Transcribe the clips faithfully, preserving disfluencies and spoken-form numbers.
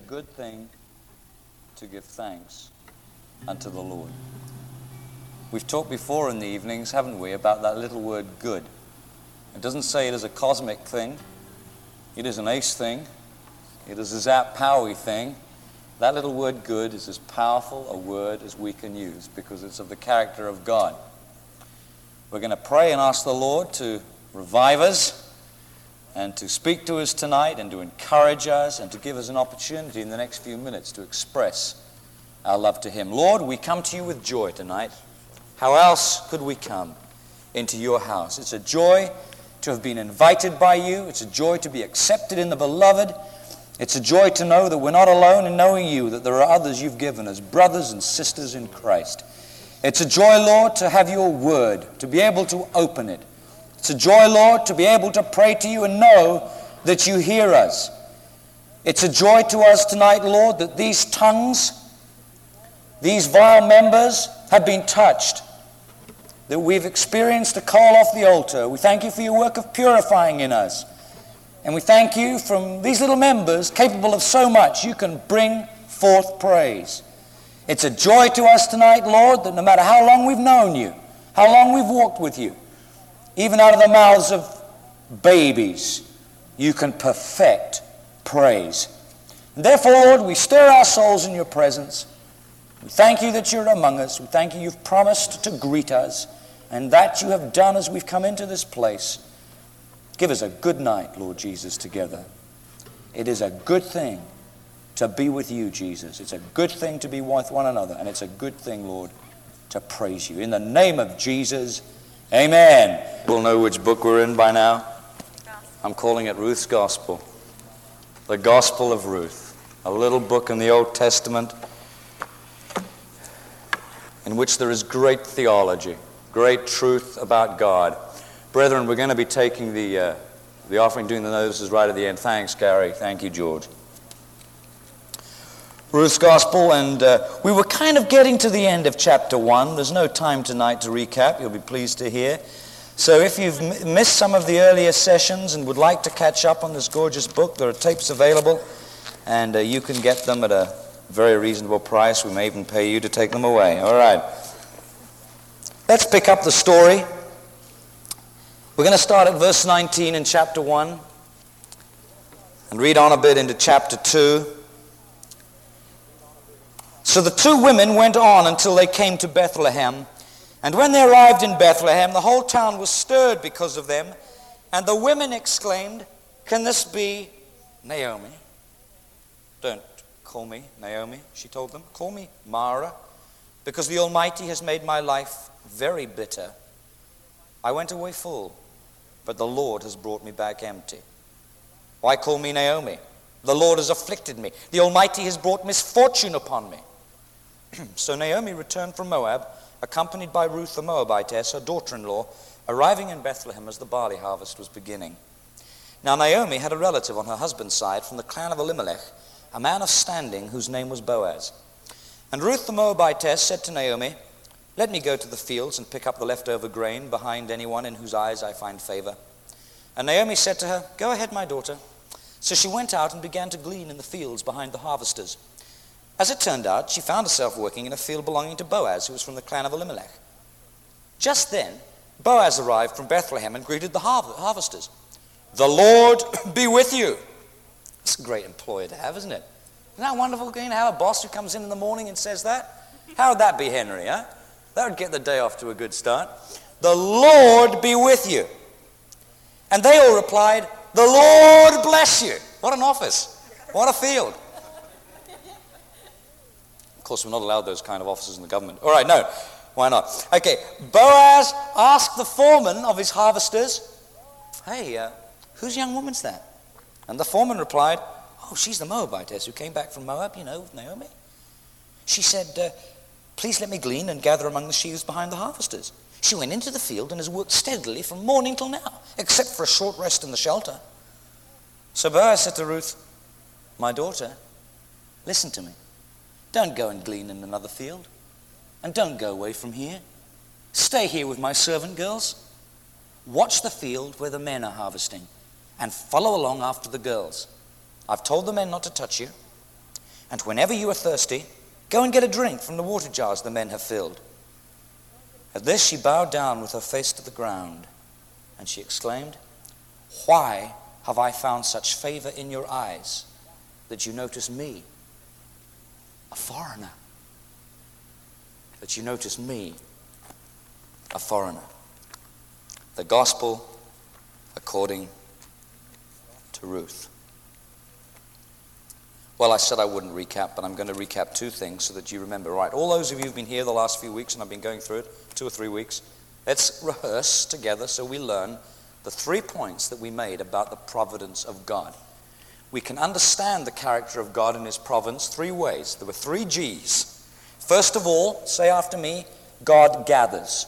good thing to give thanks unto the Lord. We've talked before in the evenings, haven't we, about that little word good. It doesn't say it is a cosmic thing. It is an ace thing. It is a Zap Powie thing. That little word good is as powerful a word as we can use because it's of the character of God. We're going to pray and ask the Lord to revive us and to speak to us tonight and to encourage us and to give us an opportunity in the next few minutes to express our love to Him. Lord, we come to you with joy tonight. How else could we come into your house? It's a joy to have been invited by you. It's a joy to be accepted in the beloved. It's a joy to know that we're not alone in knowing you, that there are others you've given us, brothers and sisters in Christ. It's a joy, Lord, to have your word, to be able to open it. It's a joy, Lord, to be able to pray to you and know that you hear us. It's a joy to us tonight, Lord, that these tongues, these vile members have been touched, that we've experienced the call off the altar. We thank you for your work of purifying in us. And we thank you from these little members, capable of so much, you can bring forth praise. It's a joy to us tonight, Lord, that no matter how long we've known you, how long we've walked with you, even out of the mouths of babies, you can perfect praise. And therefore, Lord, we stir our souls in your presence. We thank you that you're among us. We thank you you've promised to greet us, and that you have done as we've come into this place. Give us a good night, Lord Jesus, together. It is a good thing to be with you, Jesus. It's a good thing to be with one another, and it's a good thing, Lord, to praise you. In the name of Jesus, amen. We'll know which book we're in by now. I'm calling it Ruth's Gospel. The Gospel of Ruth, a little book in the Old Testament in which there is great theology, great truth about God. Brethren, we're going to be taking the uh, the offering, doing the notices right at the end. Thanks, Gary. Thank you, George. Ruth's Gospel, and uh, we were kind of getting to the end of chapter one. There's no time tonight to recap, you'll be pleased to hear. So if you've m- missed some of the earlier sessions and would like to catch up on this gorgeous book, there are tapes available, and uh, you can get them at a very reasonable price. We may even pay you to take them away. All right. Let's pick up the story. We're going to start at verse nineteen in chapter one and read on a bit into chapter two. So the two women went on until they came to Bethlehem. And when they arrived in Bethlehem, the whole town was stirred because of them. And the women exclaimed, "Can this be Naomi?" "Don't call me Naomi," she told them. "Call me Mara, because the Almighty has made my life very bitter. I went away full, but the Lord has brought me back empty. Why call me Naomi? The Lord has afflicted me. The Almighty has brought misfortune upon me." So Naomi returned from Moab, accompanied by Ruth the Moabitess, her daughter-in-law, arriving in Bethlehem as the barley harvest was beginning. Now Naomi had a relative on her husband's side from the clan of Elimelech, a man of standing whose name was Boaz. And Ruth the Moabitess said to Naomi, "Let me go to the fields and pick up the leftover grain behind anyone in whose eyes I find favor." And Naomi said to her, "Go ahead, my daughter." So she went out and began to glean in the fields behind the harvesters. As it turned out, she found herself working in a field belonging to Boaz, who was from the clan of Elimelech. Just then, Boaz arrived from Bethlehem and greeted the har- harvesters. "The Lord be with you." It's a great employer to have, isn't it? Isn't that wonderful, going to have a boss who comes in in the morning and says that? How would that be, Henry, huh? That would get the day off to a good start. "The Lord be with you." And they all replied, "The Lord bless you." What an office. What a field. Of course, we're not allowed those kind of offices in the government. All right, no. Why not? Okay, Boaz asked the foreman of his harvesters, "Hey, uh, whose young woman's that?" And the foreman replied, "Oh, she's the Moabitess who came back from Moab, you know, with Naomi. She said, uh, please let me glean and gather among the sheaves behind the harvesters. She went into the field and has worked steadily from morning till now, except for a short rest in the shelter." So Boaz said to Ruth, "My daughter, listen to me. Don't go and glean in another field, and don't go away from here. Stay here with my servant girls. Watch the field where the men are harvesting, and follow along after the girls. I've told the men not to touch you. And whenever you are thirsty, go and get a drink from the water jars the men have filled." At this she bowed down with her face to the ground, and she exclaimed, "Why have I found such favor in your eyes that you notice me, a foreigner? That you notice me, a foreigner." The gospel according to Ruth. Well, I said I wouldn't recap, but I'm going to recap two things so that you remember. Right, all those of you who've been here the last few weeks, and I've been going through it, two or three weeks, let's rehearse together so we learn the three points that we made about the providence of God. We can understand the character of God and his providence three ways. There were three G's. First of all, say after me, God gathers.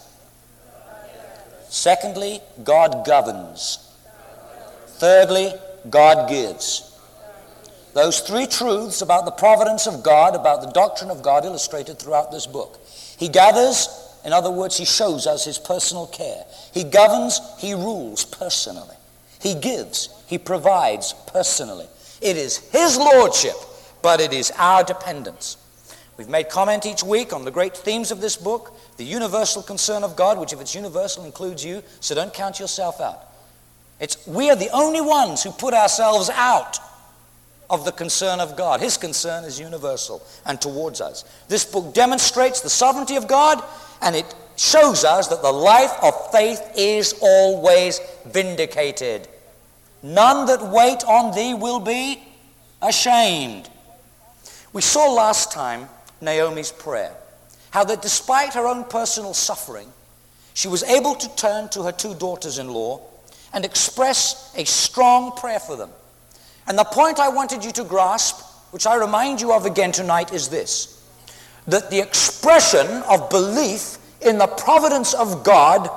Secondly, God governs. Thirdly, God gives. Those three truths about the providence of God, about the doctrine of God, illustrated throughout this book. He gathers, in other words, he shows us his personal care. He governs, he rules personally. He gives, he provides personally. It is his lordship, but it is our dependence. We've made comment each week on the great themes of this book, the universal concern of God, which if it's universal includes you, so don't count yourself out. It's we are the only ones who put ourselves out of the concern of God. His concern is universal and towards us. This book demonstrates the sovereignty of God, and it shows us that the life of faith is always vindicated. None that wait on thee will be ashamed. We saw last time Naomi's prayer, how that despite her own personal suffering, she was able to turn to her two daughters-in-law and express a strong prayer for them. And the point I wanted you to grasp, which I remind you of again tonight, is this: that the expression of belief in the providence of God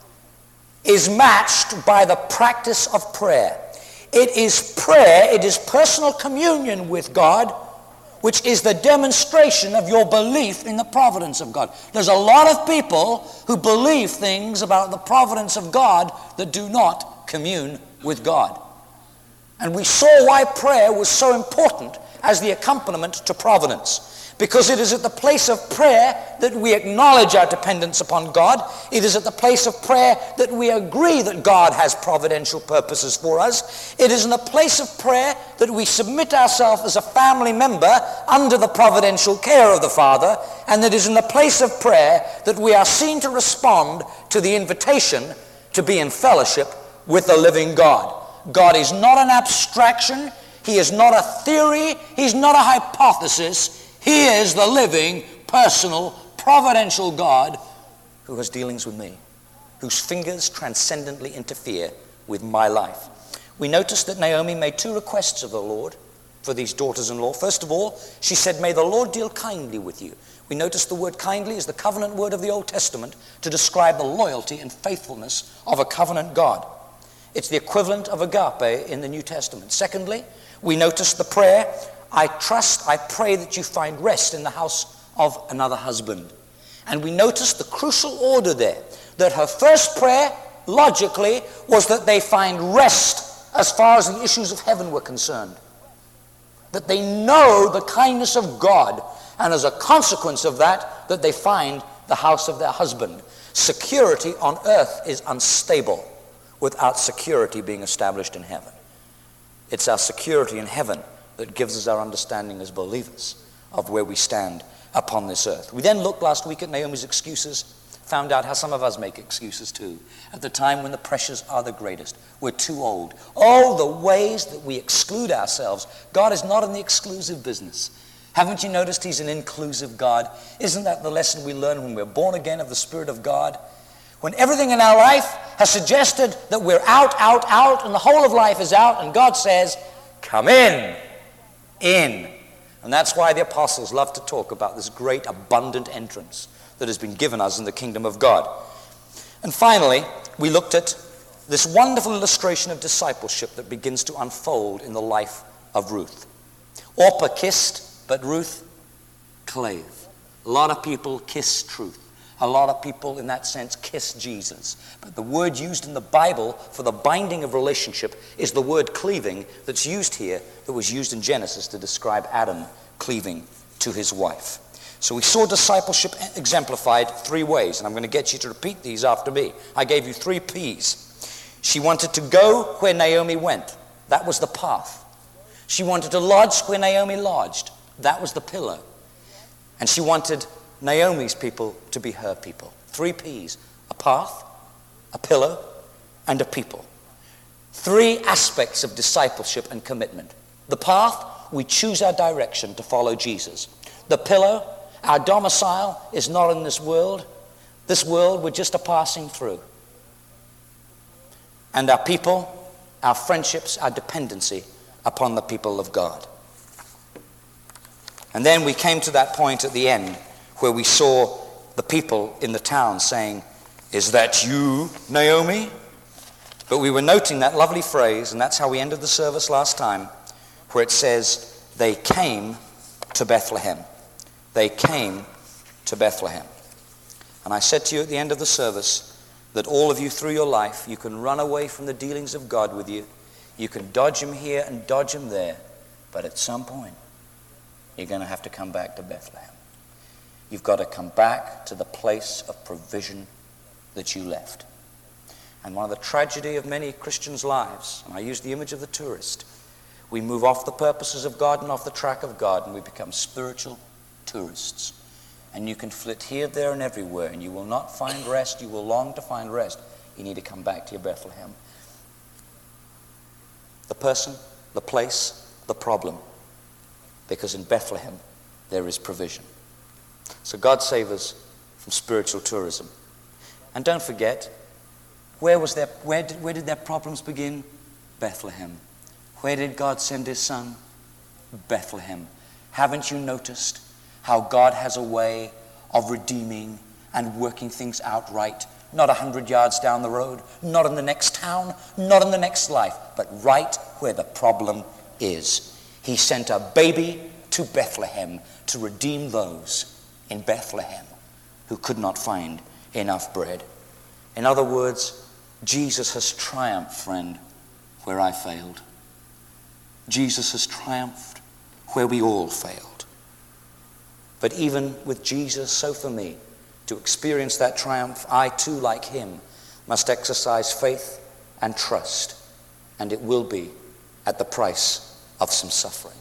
is matched by the practice of prayer. It is prayer, it is personal communion with God, which is the demonstration of your belief in the providence of God. There's a lot of people who believe things about the providence of God that do not commune with God. And we saw why prayer was so important as the accompaniment to providence. Because it is at the place of prayer that we acknowledge our dependence upon God. It is at the place of prayer that we agree that God has providential purposes for us. It is in the place of prayer that we submit ourselves as a family member under the providential care of the Father. And it is in the place of prayer that we are seen to respond to the invitation to be in fellowship with the living God. God is not an abstraction. He is not a theory. He's not a hypothesis. He is the living, personal, providential God who has dealings with me, whose fingers transcendently interfere with my life. We noticed that Naomi made two requests of the Lord for these daughters-in-law. First of all, she said, "May the Lord deal kindly with you." We noticed the word kindly is the covenant word of the Old Testament to describe the loyalty and faithfulness of a covenant God. It's the equivalent of agape in the New Testament. Secondly, we noticed the prayer, "I trust, I pray that you find rest in the house of another husband." And we noticed the crucial order there, that her first prayer, logically, was that they find rest as far as the issues of heaven were concerned. That they know the kindness of God, and as a consequence of that, that they find the house of their husband. Security on earth is unstable without security being established in heaven. It's our security in heaven that gives us our understanding as believers of where we stand upon this earth. We then looked last week at Naomi's excuses, found out how some of us make excuses too, at the time when the pressures are the greatest. We're too old. All the ways that we exclude ourselves. God is not in the exclusive business. Haven't you noticed he's an inclusive God? Isn't that the lesson we learn when we're born again of the Spirit of God? When everything in our life has suggested that we're out, out, out, and the whole of life is out, and God says, "Come in, in." And that's why the apostles love to talk about this great abundant entrance that has been given us in the kingdom of God. And finally, we looked at this wonderful illustration of discipleship that begins to unfold in the life of Ruth. Orpah kissed, but Ruth clave. A lot of people kiss truth. A lot of people, in that sense, kiss Jesus. But the word used in the Bible for the binding of relationship is the word cleaving that's used here, that was used in Genesis to describe Adam cleaving to his wife. So we saw discipleship exemplified three ways, and I'm going to get you to repeat these after me. I gave you three P's. She wanted to go where Naomi went. That was the path. She wanted to lodge where Naomi lodged. That was the pillar. And she wanted Naomi's people to be her people. Three P's. A path, a pillar, and a people. Three aspects of discipleship and commitment. The path, we choose our direction to follow Jesus. The pillar, our domicile is not in this world. This world, we're just a passing through. And our people, our friendships, our dependency upon the people of God. And then we came to that point at the end where we saw the people in the town saying, "Is that you, Naomi?" But we were noting that lovely phrase, and that's how we ended the service last time, where it says, they came to Bethlehem. They came to Bethlehem. And I said to you at the end of the service that all of you through your life, you can run away from the dealings of God with you. You can dodge him here and dodge him there. But at some point, you're going to have to come back to Bethlehem. You've got to come back to the place of provision that you left. And one of the tragedy of many Christians' lives, and I use the image of the tourist, we move off the purposes of God and off the track of God, and we become spiritual tourists. And you can flit here, there, and everywhere, and you will not find rest. You will long to find rest. You need to come back to your Bethlehem. The person, the place, the problem. Because in Bethlehem, there is provision. So God save us from spiritual tourism. And don't forget, where was their, where did, where did their problems begin? Bethlehem. Where did God send his son? Bethlehem. Haven't you noticed how God has a way of redeeming and working things out right? Not a hundred yards down the road, not in the next town, not in the next life, but right where the problem is. He sent a baby to Bethlehem to redeem those in Bethlehem who could not find enough bread. In other words, Jesus has triumphed, friend, where I failed. Jesus has triumphed where we all failed. But even with Jesus, so for me, to experience that triumph, I too, like him, must exercise faith and trust, and it will be at the price of some suffering.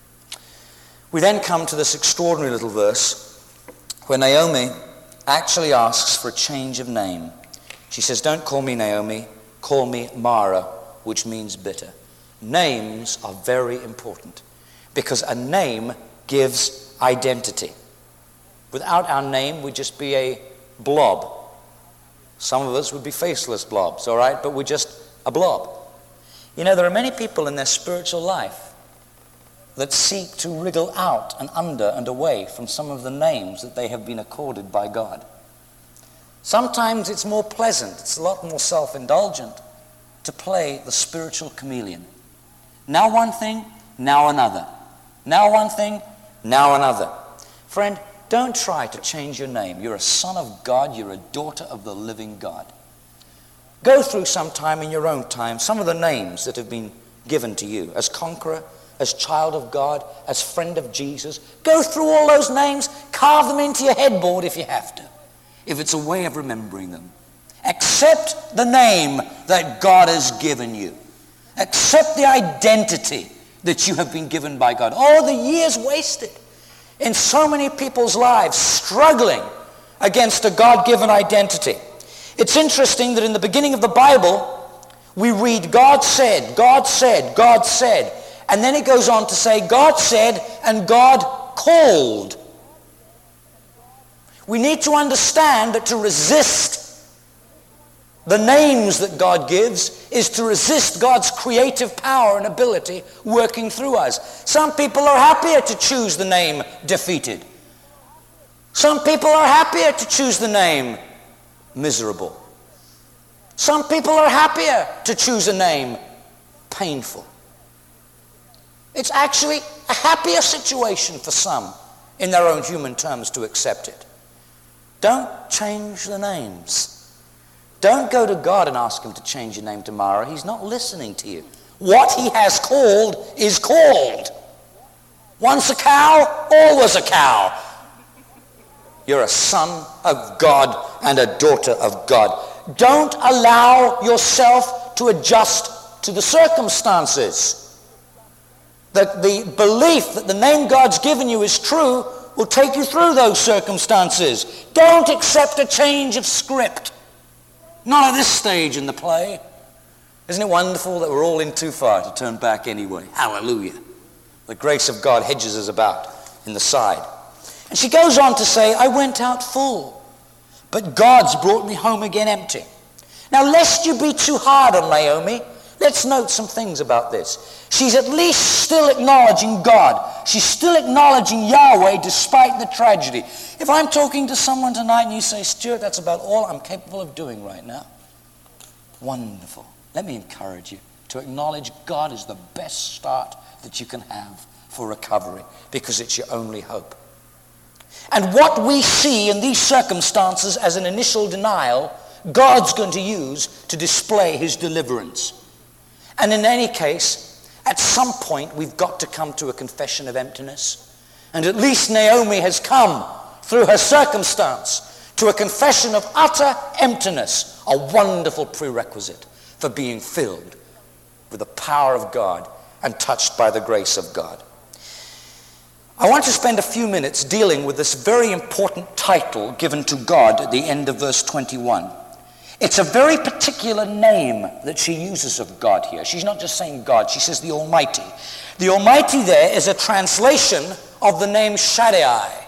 We then come to this extraordinary little verse where Naomi actually asks for a change of name. She says, "Don't call me Naomi, call me Mara," which means bitter. Names are very important because a name gives identity. Without our name, we'd just be a blob. Some of us would be faceless blobs, all right, but we're just a blob. You know, there are many people in their spiritual life that seek to wriggle out and under and away from some of the names that they have been accorded by God. Sometimes it's more pleasant, it's a lot more self-indulgent to play the spiritual chameleon. Now one thing, now another. Now one thing, now another. Friend, don't try to change your name. You're a son of God, you're a daughter of the living God. Go through some time in your own time some of the names that have been given to you as conqueror, as child of God, as friend of Jesus. Go through all those names, carve them into your headboard if you have to, if it's a way of remembering them. Accept the name that God has given you. Accept the identity that you have been given by God. All the years wasted in so many people's lives struggling against a God-given identity. It's interesting that in the beginning of the Bible, we read God said, God said, God said, and then it goes on to say God said and God called. We need to understand that to resist the names that God gives is to resist God's creative power and ability working through us. Some people are happier to choose the name defeated. Some people are happier to choose the name miserable. Some people are happier to choose a name painful. It's actually a happier situation for some in their own human terms to accept it. Don't change the names. Don't go to God and ask him to change your name to Mara. He's not listening to you. What he has called is called. Once a cow, always a cow. You're a son of God and a daughter of God. Don't allow yourself to adjust to the circumstances. That the belief that the name God's given you is true will take you through those circumstances. Don't accept a change of script. Not at this stage in the play. Isn't it wonderful that we're all in too far to turn back anyway? Hallelujah. The grace of God hedges us about in the side. And she goes on to say, I went out full, but God's brought me home again empty. Now, lest you be too hard on Naomi, let's note some things about this. She's at least still acknowledging God. She's still acknowledging Yahweh despite the tragedy. If I'm talking to someone tonight and you say, Stuart, that's about all I'm capable of doing right now. Wonderful. Let me encourage you to acknowledge God is the best start that you can have for recovery, because it's your only hope. And what we see in these circumstances as an initial denial, God's going to use to display his deliverance. And in any case, at some point we've got to come to a confession of emptiness. And at least Naomi has come through her circumstance to a confession of utter emptiness, a wonderful prerequisite for being filled with the power of God and touched by the grace of God. I want to spend a few minutes dealing with this very important title given to God at the end of verse twenty-one. It's a very particular name that she uses of God here. She's not just saying God, she says the Almighty. The Almighty there is a translation of the name Shaddai.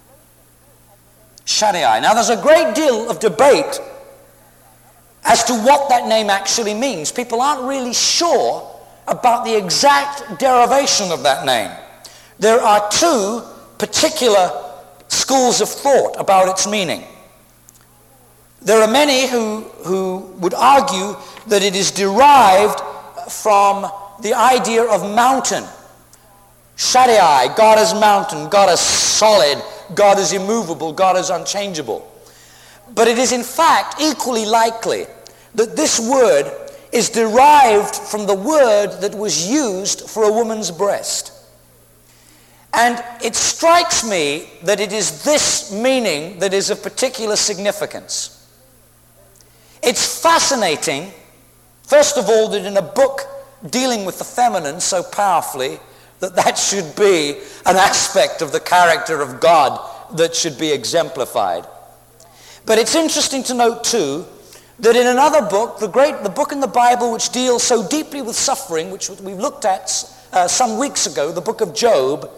Shaddai. Now there's a great deal of debate as to what that name actually means. People aren't really sure about the exact derivation of that name. There are two particular schools of thought about its meaning. There are many who, who would argue that it is derived from the idea of mountain. Shaddai, God is mountain, God is solid, God is immovable, God is unchangeable. But it is in fact equally likely that this word is derived from the word that was used for a woman's breast. And it strikes me that it is this meaning that is of particular significance. It's fascinating, first of all, that in a book dealing with the feminine so powerfully, that that should be an aspect of the character of God that should be exemplified. But it's interesting to note, too, that in another book, the great, the book in the Bible which deals so deeply with suffering, which we looked at uh, some weeks ago, the book of Job,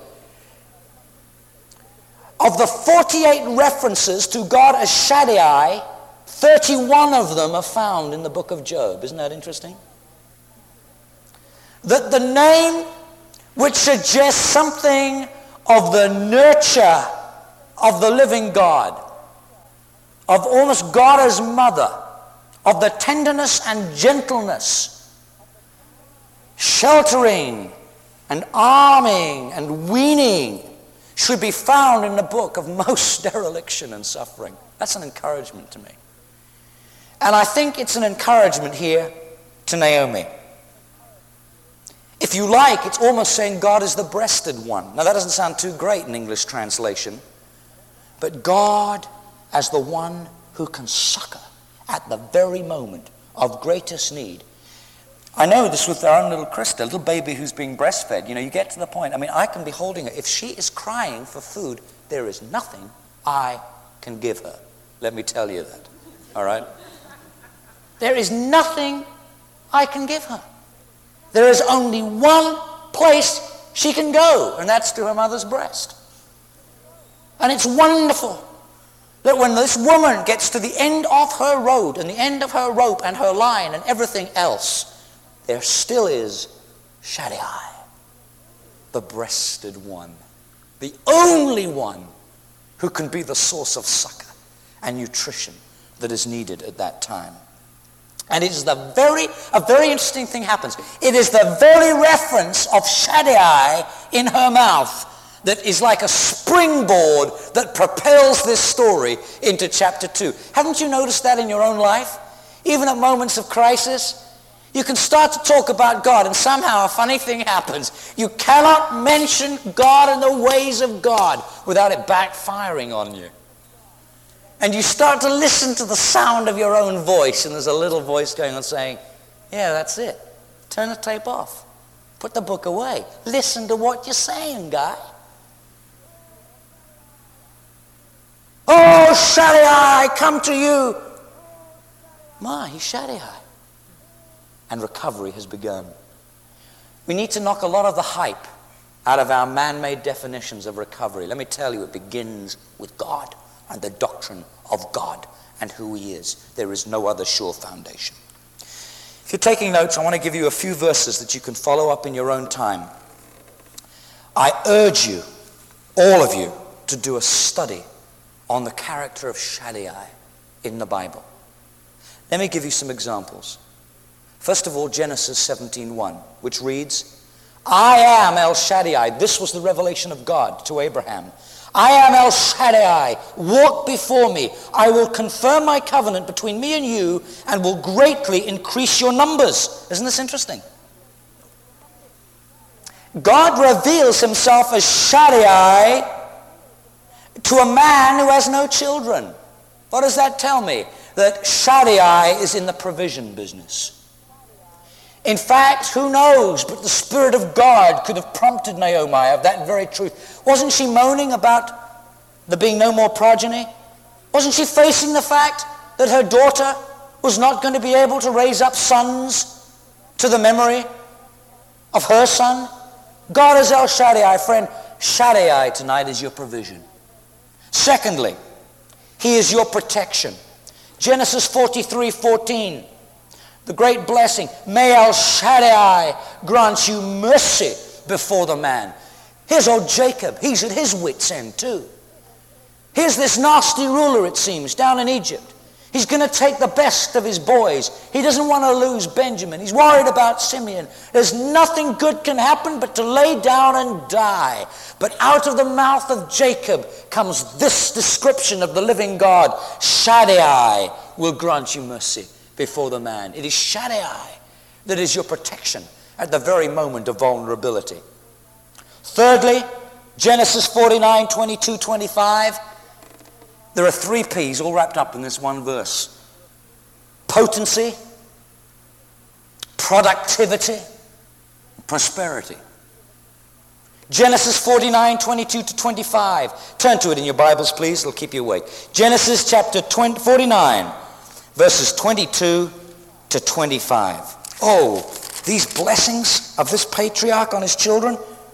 of the forty-eight references to God as Shaddai, thirty-one of them are found in the book of Job. Isn't that interesting? That the name which suggests something of the nurture of the living God, of almost God as mother, of the tenderness and gentleness, sheltering and arming and weaning, should be found in the book of most dereliction and suffering. That's an encouragement to me. And I think it's an encouragement here to Naomi. If you like, it's almost saying God is the breasted one. Now that doesn't sound too great in English translation, but God as the one who can succor at the very moment of greatest need. I know this with our own little Krista, a little baby who's being breastfed. You know, you get to the point, I mean, I can be holding her. If she is crying for food, there is nothing I can give her. Let me tell you that, all right? There is nothing I can give her. There is only one place she can go, and that's to her mother's breast. And it's wonderful that when this woman gets to the end of her road and the end of her rope and her line and everything else, there still is Shaddai, the breasted one, the only one who can be the source of succor and nutrition that is needed at that time. And it is the very, a very interesting thing happens. It is the very reference of Shaddai in her mouth that is like a springboard that propels this story into chapter two. Haven't you noticed that in your own life? Even at moments of crisis, You can start to talk about God, and somehow a funny thing happens. You cannot mention God and the ways of God without it backfiring on you. And you start to listen to the sound of your own voice, and there's a little voice going on saying, yeah, that's it. Turn the tape off. Put the book away. Listen to what you're saying, guy. Oh, Shaddai, I come to you. My, he's Shaddai. And recovery has begun. We need to knock a lot of the hype out of our man-made definitions of recovery. Let me tell you, it begins with God and the doctrine of God and who he is. There is no other sure foundation. If you're taking notes, I want to give you a few verses that you can follow up in your own time. I urge you, all of you, to do a study on the character of Shaddai in the Bible. Let me give you some examples. First of all, Genesis seventeen one, which reads, I am El Shaddai. This was the revelation of God to Abraham. I am El Shaddai. Walk before me. I will confirm my covenant between me and you and will greatly increase your numbers. Isn't this interesting? God reveals himself as Shaddai to a man who has no children. What does that tell me? That Shaddai is in the provision business. In fact, who knows, but the Spirit of God could have prompted Naomi of that very truth. Wasn't she moaning about there being no more progeny? Wasn't she facing the fact that her daughter was not going to be able to raise up sons to the memory of her son? God is El Shaddai, friend. Shaddai tonight is your provision. Secondly, he is your protection. Genesis forty-three fourteen. The great blessing, may El Shaddai grant you mercy before the man. Here's old Jacob. He's at his wit's end too. Here's this nasty ruler, it seems, down in Egypt. He's going to take the best of his boys. He doesn't want to lose Benjamin. He's worried about Simeon. There's nothing good can happen but to lay down and die. But out of the mouth of Jacob comes this description of the living God. Shaddai will grant you mercy before the man. It is Shaddai that is your protection at the very moment of vulnerability. Thirdly, Genesis forty-nine, twenty-two, twenty-five. There are three P's all wrapped up in this one verse. Potency, productivity, prosperity. Genesis forty-nine, twenty-two to twenty-five. Turn to it in your Bibles, please. It'll keep you awake. Genesis chapter forty-nine. Verses twenty-two to twenty-five. Oh, these blessings of this patriarch on his children.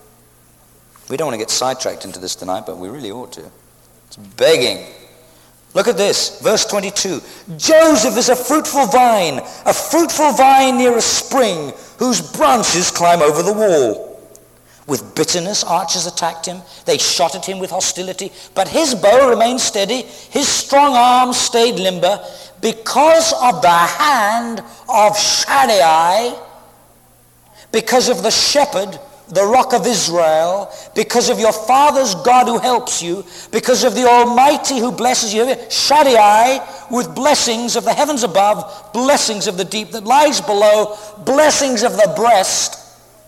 We don't want to get sidetracked into this tonight, but we really ought to. It's begging. Look at this, verse twenty-two. Joseph is a fruitful vine, a fruitful vine near a spring, whose branches climb over the wall. With bitterness, archers attacked him. They shot at him with hostility. But his bow remained steady. His strong arms stayed limber. Because of the hand of Shaddai, because of the shepherd, the rock of Israel, because of your father's God who helps you, because of the Almighty who blesses you, Shaddai, with blessings of the heavens above, blessings of the deep that lies below, blessings of the breast,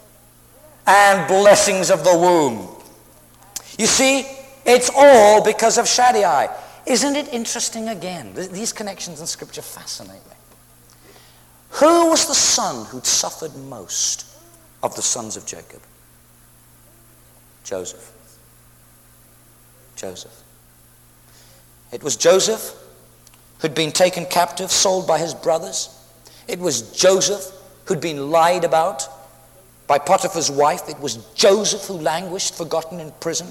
and blessings of the womb. You see, it's all because of Shaddai. Isn't it interesting again? These connections in Scripture fascinate me. Who was the son who'd suffered most of the sons of Jacob? Joseph. Joseph. It was Joseph who'd been taken captive, sold by his brothers. It was Joseph who'd been lied about by Potiphar's wife. It was Joseph who languished, forgotten in prison.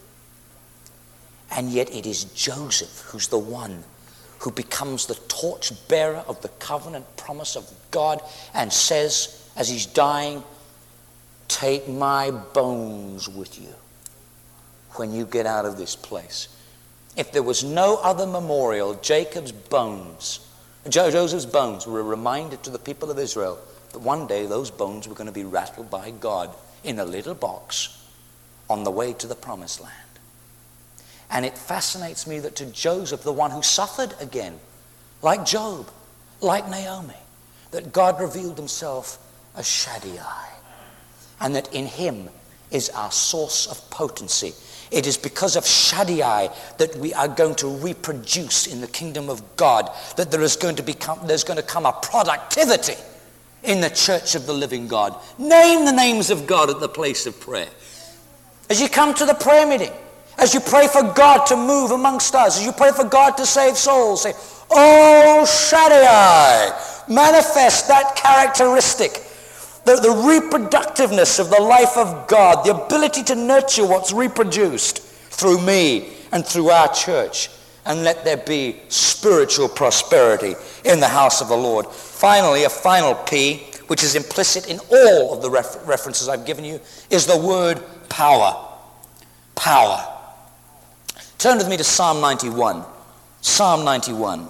And yet it is Joseph who's the one who becomes the torchbearer of the covenant promise of God and says, as he's dying, take my bones with you when you get out of this place. If there was no other memorial, Jacob's bones, Joseph's bones were a reminder to the people of Israel that one day those bones were going to be rattled by God in a little box on the way to the promised land. And it fascinates me that to Joseph, the one who suffered again, like Job, like Naomi, that God revealed himself as Shaddai, and that in him is our source of potency. It is because of Shaddai that we are going to reproduce in the kingdom of God, that there is going to become, there's going to come a productivity in the church of the living God. Name the names of God at the place of prayer. As you come to the prayer meeting, as you pray for God to move amongst us, as you pray for God to save souls, say, "Oh Shaddai," manifest that characteristic, the, the reproductiveness of the life of God, the ability to nurture what's reproduced through me and through our church, and let there be spiritual prosperity in the house of the Lord. Finally, a final P, which is implicit in all of the refer- references I've given you, is the word power. Power. Turn with me to Psalm ninety-one. Psalm ninety-one.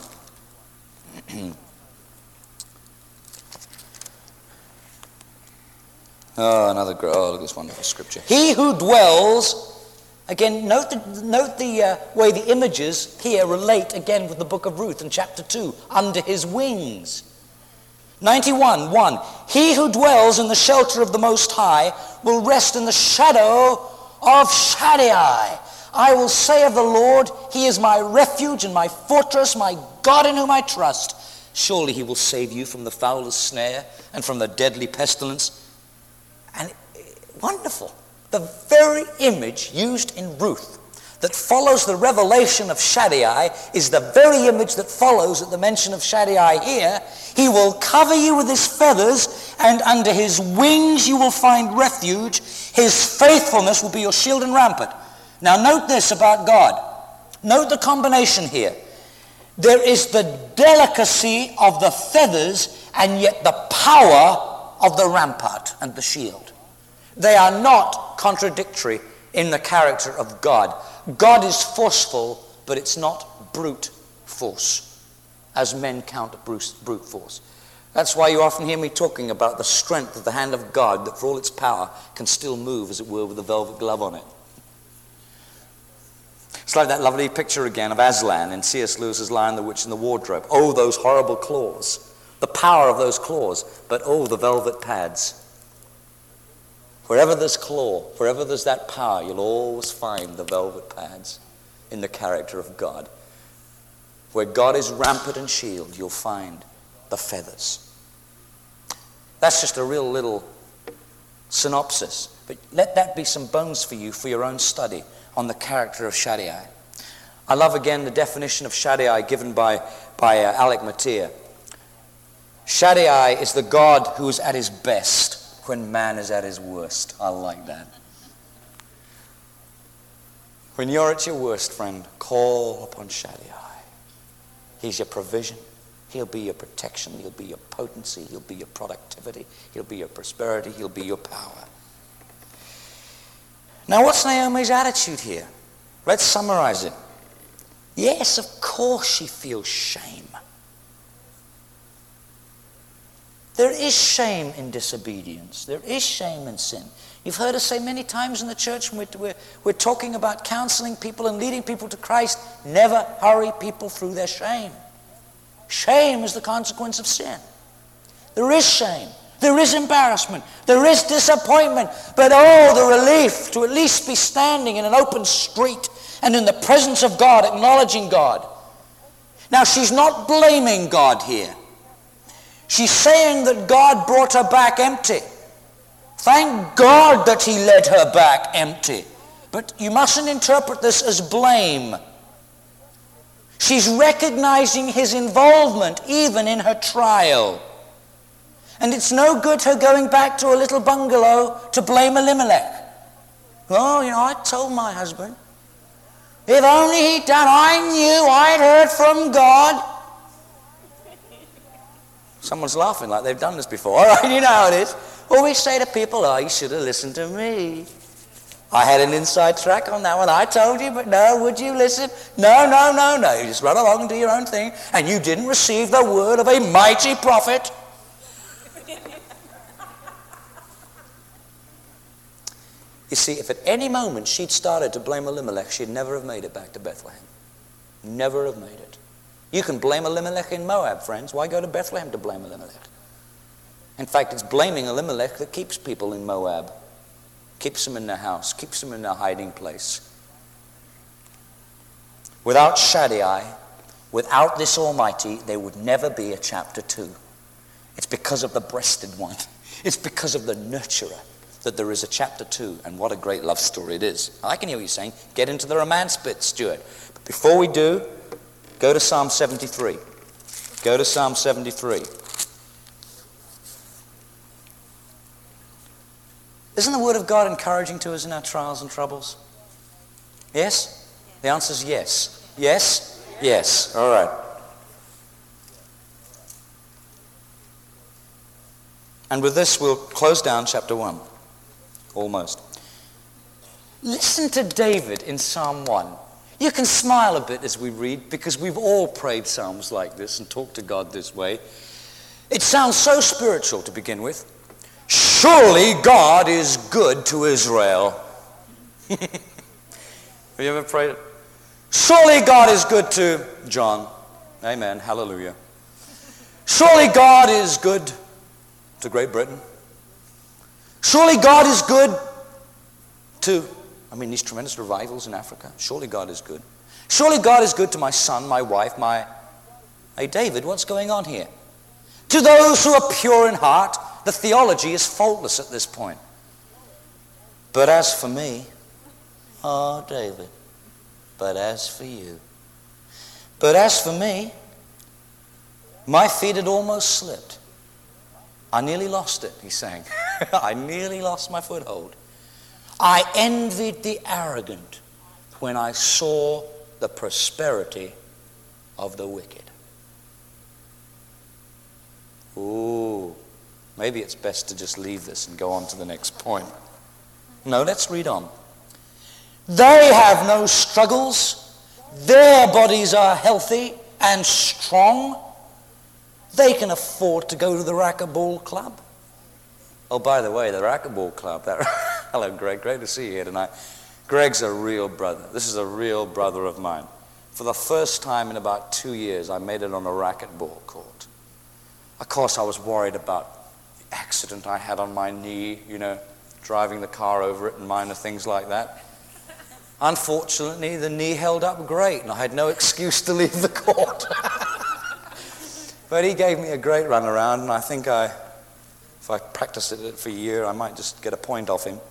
Oh, another, oh, look at this wonderful scripture. He who dwells, again, note the, note the uh, way the images here relate again with the book of Ruth in chapter two, under his wings. ninety-one, one. He who dwells in the shelter of the Most High will rest in the shadow of Shaddai. I will say of the Lord, he is my refuge and my fortress, my God in whom I trust. Surely he will save you from the fowler's snare and from the deadly pestilence. And wonderful, the very image used in Ruth that follows the revelation of Shaddai is the very image that follows at the mention of Shaddai here. He will cover you with his feathers, and under his wings you will find refuge. His faithfulness will be your shield and rampart. Now note this about God. Note the combination here. There is the delicacy of the feathers and yet the power of the rampart and the shield. They are not contradictory in the character of God. God is forceful, but it's not brute force, as men count brute, brute force. That's why you often hear me talking about the strength of the hand of God, that for all its power can still move, as it were, with a velvet glove on it. It's like that lovely picture again of Aslan in C S Lewis's Lion, the Witch, and the Wardrobe. Oh, those horrible claws. The power of those claws, but oh, the velvet pads. Wherever there's claw, wherever there's that power, you'll always find the velvet pads in the character of God. Where God is rampart and shield, you'll find the feathers. That's just a real little synopsis, but let that be some bones for you for your own study on the character of Shaddai. I love again the definition of Shaddai given by, by uh, Alec Motyer. Shaddai is the God who is at his best when man is at his worst. I like that. When you're at your worst, friend, call upon Shaddai. He's your provision. He'll be your protection. He'll be your potency. He'll be your productivity. He'll be your prosperity. He'll be your power. Now, what's Naomi's attitude here? Let's summarize it. Yes, of course she feels shame. There is shame in disobedience. There is shame in sin. You've heard us say many times in the church when we're, we're, we're talking about counseling people and leading people to Christ, never hurry people through their shame. Shame is the consequence of sin. There is shame. There is embarrassment. There is disappointment. But oh, the relief to at least be standing in an open street and in the presence of God, acknowledging God. Now, she's not blaming God here. She's saying that God brought her back empty. Thank God that he led her back empty. But you mustn't interpret this as blame. She's recognizing his involvement even in her trial. And it's no good her going back to a little bungalow to blame Elimelech. Oh, you know, I told my husband. If only he'd done, I knew, I'd heard from God. Someone's laughing like they've done this before. All right, you know how it is. Always say to people, oh, you should have listened to me. I had an inside track on that one. I told you, but no, would you listen? No, no, no, no. You just run along and do your own thing, and you didn't receive the word of a mighty prophet. You see, if at any moment she'd started to blame Elimelech, she'd never have made it back to Bethlehem. Never have made it. You can blame Elimelech in Moab, friends. Why go to Bethlehem to blame Elimelech? In fact, it's blaming Elimelech that keeps people in Moab, keeps them in their house, keeps them in their hiding place. Without Shaddai, without this Almighty, there would never be a chapter two. It's because of the breasted one. It's because of the nurturer that there is a chapter two, and what a great love story it is. I can hear what you're saying. Get into the romance bit, Stuart. But before we do, go to Psalm seventy-three. Go to Psalm seventy-three. Isn't the Word of God encouraging to us in our trials and troubles? Yes? The answer is yes. Yes? Yes. All right. And with this, we'll close down chapter one. Almost. Listen to David in Psalm one. You can smile a bit as we read, because we've all prayed psalms like this and talked to God this way. It sounds so spiritual to begin with. Surely God is good to Israel. Have you ever prayed it? Surely God is good to John. Amen. Hallelujah. Surely God is good to Great Britain. Surely God is good to, I mean, these tremendous revivals in Africa. Surely God is good. Surely God is good to my son, my wife, my... Hey, David, what's going on here? To those who are pure in heart, the theology is faultless at this point. But as for me, oh, David, but as for you. But as for me, my feet had almost slipped. I nearly lost it, he's saying. I nearly lost my foothold. I envied the arrogant when I saw the prosperity of the wicked. Ooh, maybe it's best to just leave this and go on to the next point. No, let's read on. They have no struggles. Their bodies are healthy and strong. They can afford to go to the racquetball club. Oh, by the way, the racquetball club. That, hello, Greg. Great to see you here tonight. Greg's a real brother. This is a real brother of mine. For the first time in about two years, I made it on a racquetball court. Of course, I was worried about the accident I had on my knee, you know, driving the car over it and minor things like that. Unfortunately, the knee held up great, and I had no excuse to leave the court. But he gave me a great run around, and I think I, if I practiced it for a year, I might just get a point off him.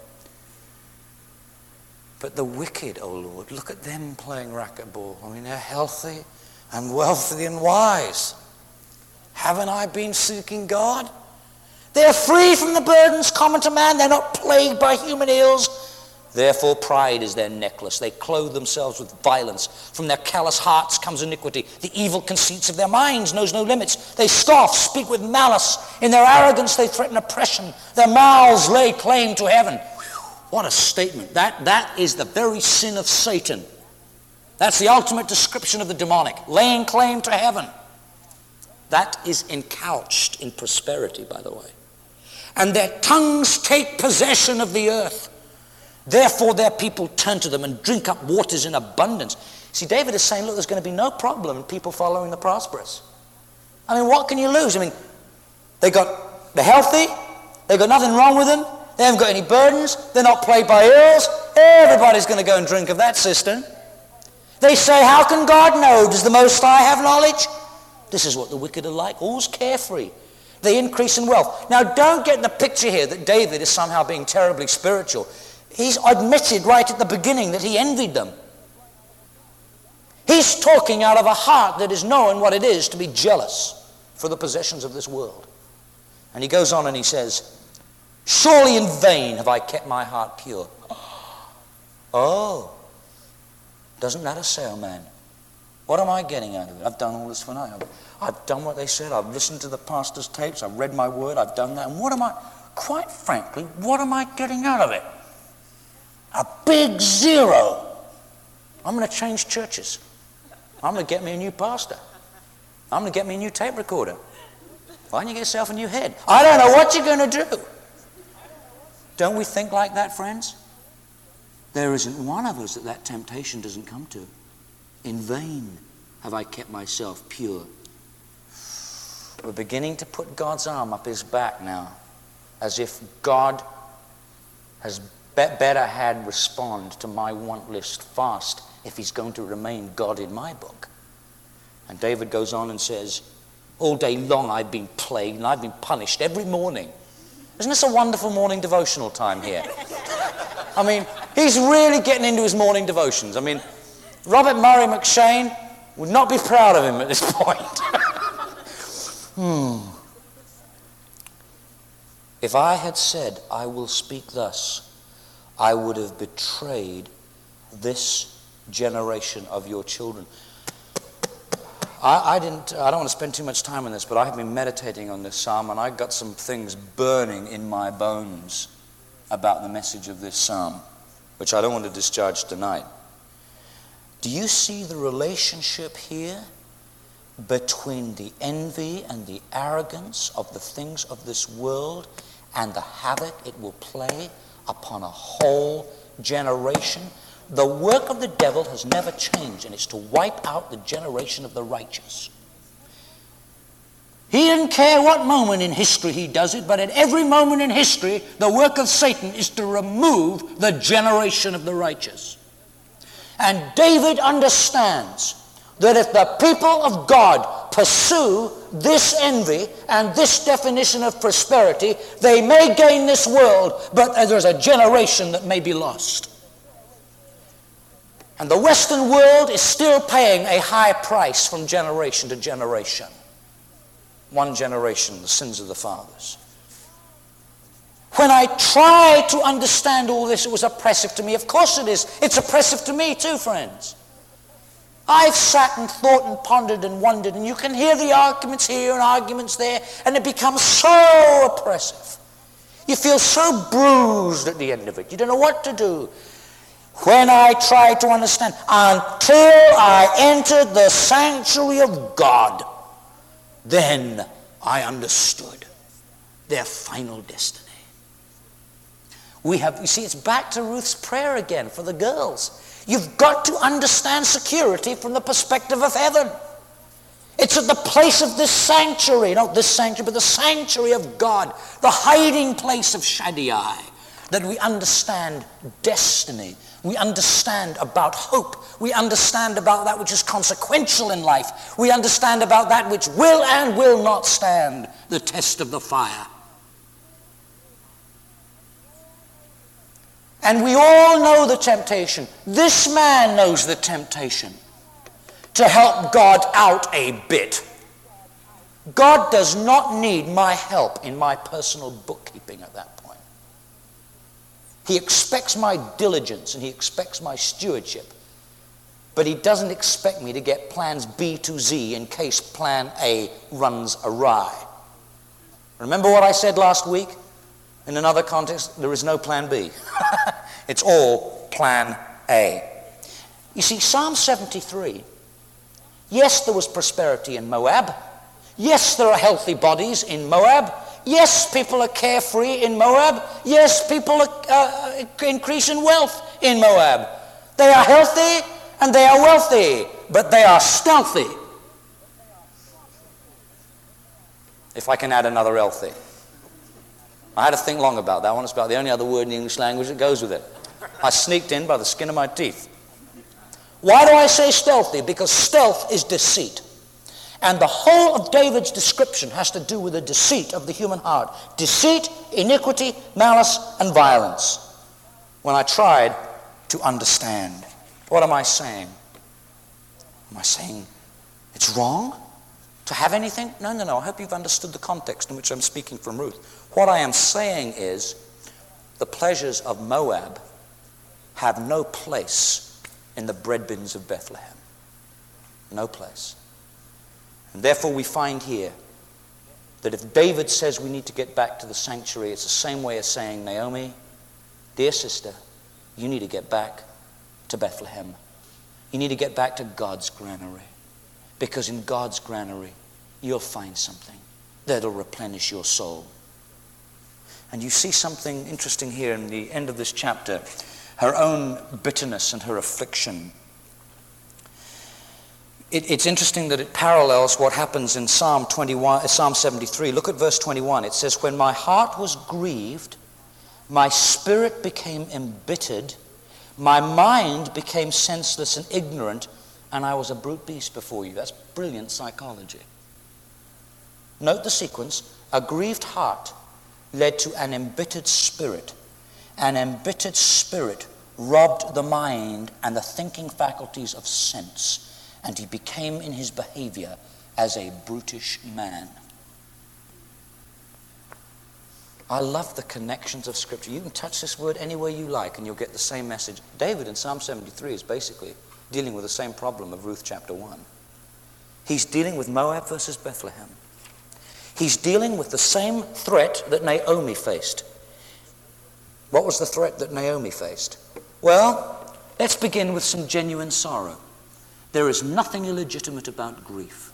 But the wicked, oh Lord, look at them playing racquetball. I mean, they're healthy and wealthy and wise. Haven't I been seeking God? They're free from the burdens common to man. They're not plagued by human ills. Therefore, pride is their necklace. They clothe themselves with violence. From their callous hearts comes iniquity. The evil conceits of their minds knows no limits. They scoff, speak with malice. In their arrogance, they threaten oppression. Their mouths lay claim to heaven. What a statement. That, that is the very sin of Satan. That's the ultimate description of the demonic, laying claim to heaven. That is encouched in prosperity, by the way. And their tongues take possession of the earth. Therefore their people turn to them and drink up waters in abundance. See, David is saying, look, there's going to be no problem in people following the prosperous. I mean, what can you lose? I mean, they got, they're healthy, they've got nothing wrong with them, they haven't got any burdens, they're not plagued by ills. Everybody's going to go and drink of that cistern. They say, how can God know? Does the Most High have knowledge? This is what the wicked are like, always carefree. They increase in wealth. Now, don't get the picture here that David is somehow being terribly spiritual. He's admitted right at the beginning that he envied them. He's talking out of a heart that is knowing what it is to be jealous for the possessions of this world. And he goes on and he says, surely in vain have I kept my heart pure. Oh, doesn't that assail man? What am I getting out of it? I've done all this for nothing. I've, I've done what they said. I've listened to the pastor's tapes. I've read my word. I've done that. And what am I, quite frankly, what am I getting out of it? A big zero. I'm going to change churches. I'm going to get me a new pastor. I'm going to get me a new tape recorder. Why don't you get yourself a new head? I don't know what you're going to do. Don't we think like that, friends? There isn't one of us that that temptation doesn't come to. In vain have I kept myself pure. We're beginning to put God's arm up his back now, as if God has be- better had respond to my want list fast if he's going to remain God in my book. And David goes on and says, all day long I've been plagued and I've been punished every morning. Isn't this a wonderful morning devotional time here? I mean, he's really getting into his morning devotions. I mean, Robert Murray McShane would not be proud of him at this point. hmm. If I had said, I will speak thus, I would have betrayed this generation of your children. I, I didn't. I don't want to spend too much time on this, but I have been meditating on this psalm, and I've got some things burning in my bones about the message of this psalm, which I don't want to discharge tonight. Do you see the relationship here between the envy and the arrogance of the things of this world and the havoc it will play upon a whole generation? The work of the devil has never changed, and it's to wipe out the generation of the righteous. He didn't care what moment in history he does it, but at every moment in history, the work of Satan is to remove the generation of the righteous. And David understands that if the people of God pursue this envy and this definition of prosperity, they may gain this world, but there's a generation that may be lost. And the Western world is still paying a high price from generation to generation. One generation, the sins of the fathers. When I try to understand all this, it was oppressive to me. Of course it is. It's oppressive to me too, friends. I've sat and thought and pondered and wondered, and you can hear the arguments here and arguments there, and it becomes so oppressive. You feel so bruised at the end of it. You don't know what to do. When I try to understand, until I entered the sanctuary of God, then I understood their final destiny. We have, you see, it's back to Ruth's prayer again for the girls. You've got to understand security from the perspective of heaven. It's at the place of this sanctuary, not this sanctuary, but the sanctuary of God, the hiding place of Shaddai, that we understand destiny. We understand about hope. We understand about that which is consequential in life. We understand about that which will and will not stand the test of the fire. And we all know the temptation. This man knows the temptation to help God out a bit. God does not need my help in my personal bookkeeping at that point. He expects my diligence and he expects my stewardship. But he doesn't expect me to get plans B to Z in case plan A runs awry. Remember what I said last week? In another context, there is no plan B. It's all plan A. You see, Psalm seventy-three, yes, there was prosperity in Moab. Yes, there are healthy bodies in Moab. Yes, people are carefree in Moab. Yes, people are, uh, increase in wealth in Moab. They are healthy and they are wealthy, but they are stealthy. If I can add another healthy. I had to think long about that one. It's about the only other word in the English language that goes with it. I sneaked in by the skin of my teeth. Why do I say stealthy? Because stealth is deceit. And the whole of David's description has to do with the deceit of the human heart. Deceit, iniquity, malice, and violence. When I tried to understand, what am I saying? Am I saying it's wrong to have anything? No, no, no. I hope you've understood the context in which I'm speaking from Ruth. What I am saying is the pleasures of Moab have no place in the bread bins of Bethlehem. No place. And therefore we find here that if David says we need to get back to the sanctuary, it's the same way as saying, Naomi, dear sister, you need to get back to Bethlehem. You need to get back to God's granary. Because in God's granary, you'll find something that'll replenish your soul. And you see something interesting here in the end of this chapter, her own bitterness and her affliction. It, it's interesting that it parallels what happens in Psalm twenty-one, Psalm seventy-three. Look at verse twenty-one. It says, when my heart was grieved, my spirit became embittered, my mind became senseless and ignorant, and I was a brute beast before you. That's brilliant psychology. Note the sequence. A grieved heart led to an embittered spirit. An embittered spirit robbed the mind and the thinking faculties of sense, and he became in his behavior as a brutish man. I love the connections of Scripture. You can touch this word any way you like and you'll get the same message. David in Psalm seventy-three is basically dealing with the same problem of Ruth chapter one. He's dealing with Moab versus Bethlehem. He's dealing with the same threat that Naomi faced. What was the threat that Naomi faced? Well, let's begin with some genuine sorrow. There is nothing illegitimate about grief.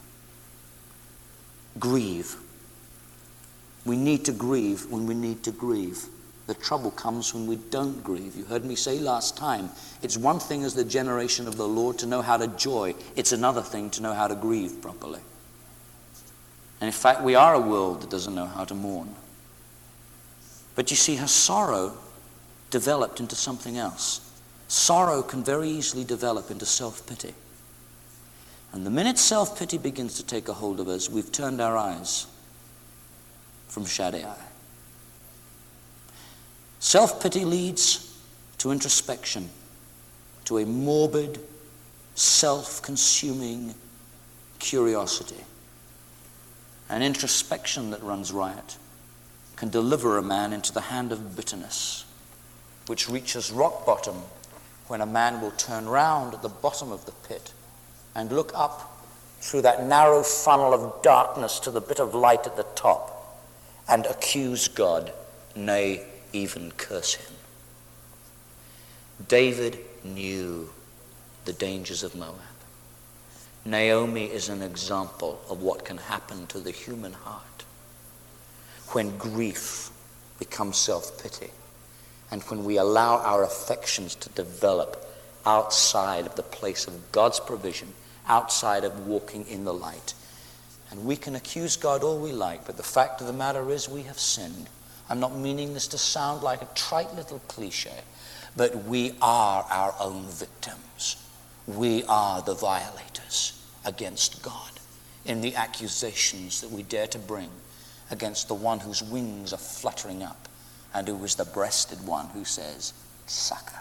Grieve. We need to grieve when we need to grieve. The trouble comes when we don't grieve. You heard me say last time, it's one thing as the generation of the Lord to know how to joy. It's another thing to know how to grieve properly. And in fact, we are a world that doesn't know how to mourn. But you see, her sorrow developed into something else. Sorrow can very easily develop into self-pity. And the minute self-pity begins to take a hold of us, we've turned our eyes from Shaddai. Self-pity leads to introspection, to a morbid, self-consuming curiosity. An introspection that runs riot can deliver a man into the hand of bitterness, which reaches rock bottom when a man will turn round at the bottom of the pit and look up through that narrow funnel of darkness to the bit of light at the top and accuse God, nay, even curse him. David knew the dangers of Moab. Naomi is an example of what can happen to the human heart when grief becomes self-pity and when we allow our affections to develop outside of the place of God's provision, outside of walking in the light. And we can accuse God all we like, but the fact of the matter is we have sinned. I'm not meaning this to sound like a trite little cliche, but we are our own victims. We are the violators against God in the accusations that we dare to bring against the one whose wings are fluttering up and who is the breasted one who says, succor.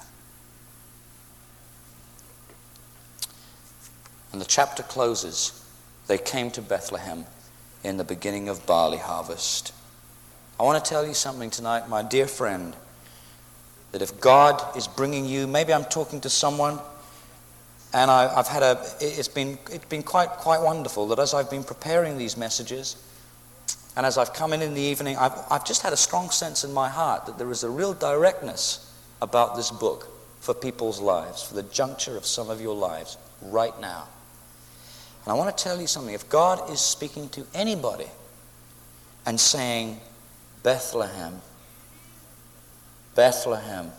And the chapter closes. They came to Bethlehem in the beginning of barley harvest. I want to tell you something tonight, my dear friend, that if God is bringing you, maybe I'm talking to someone, and I, I've had a, it's been, it's been quite, quite wonderful that as I've been preparing these messages, and as I've come in in the evening, I've, I've just had a strong sense in my heart that there is a real directness about this book for people's lives, for the juncture of some of your lives right now. And I want to tell you something. If God is speaking to anybody and saying, Bethlehem, Bethlehem,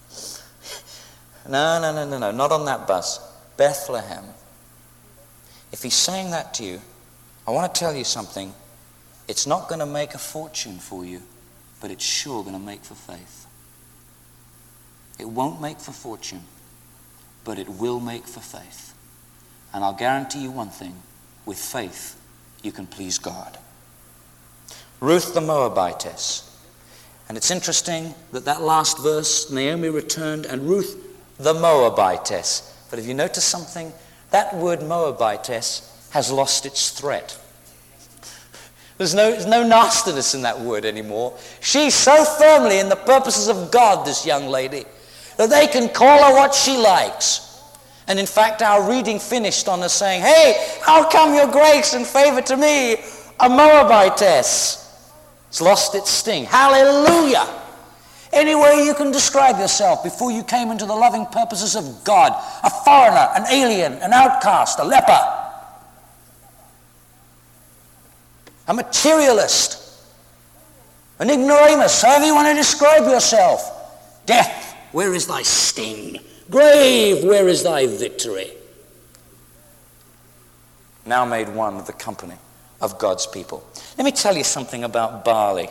no, no, no, no, no, not on that bus, Bethlehem. If he's saying that to you, I want to tell you something. It's not going to make a fortune for you, but it's sure going to make for faith. It won't make for fortune, but it will make for faith. And I'll guarantee you one thing, with faith, you can please God. Ruth the Moabitess. And it's interesting that that last verse, Naomi returned, and Ruth the Moabitess. But if you notice something, that word Moabitess has lost its threat. There's no, there's no nastiness in that word anymore. She's so firmly in the purposes of God, this young lady, that they can call her what she likes. And in fact, our reading finished on us saying, hey, how come your grace and favor to me, a Moabitess? It's lost its sting. Hallelujah! Any way you can describe yourself before you came into the loving purposes of God, a foreigner, an alien, an outcast, a leper, a materialist, an ignoramus, however you want to describe yourself. Death, where is thy sting? Grave, where is thy victory? now made one with the company of God's people. Let me tell you something about barley.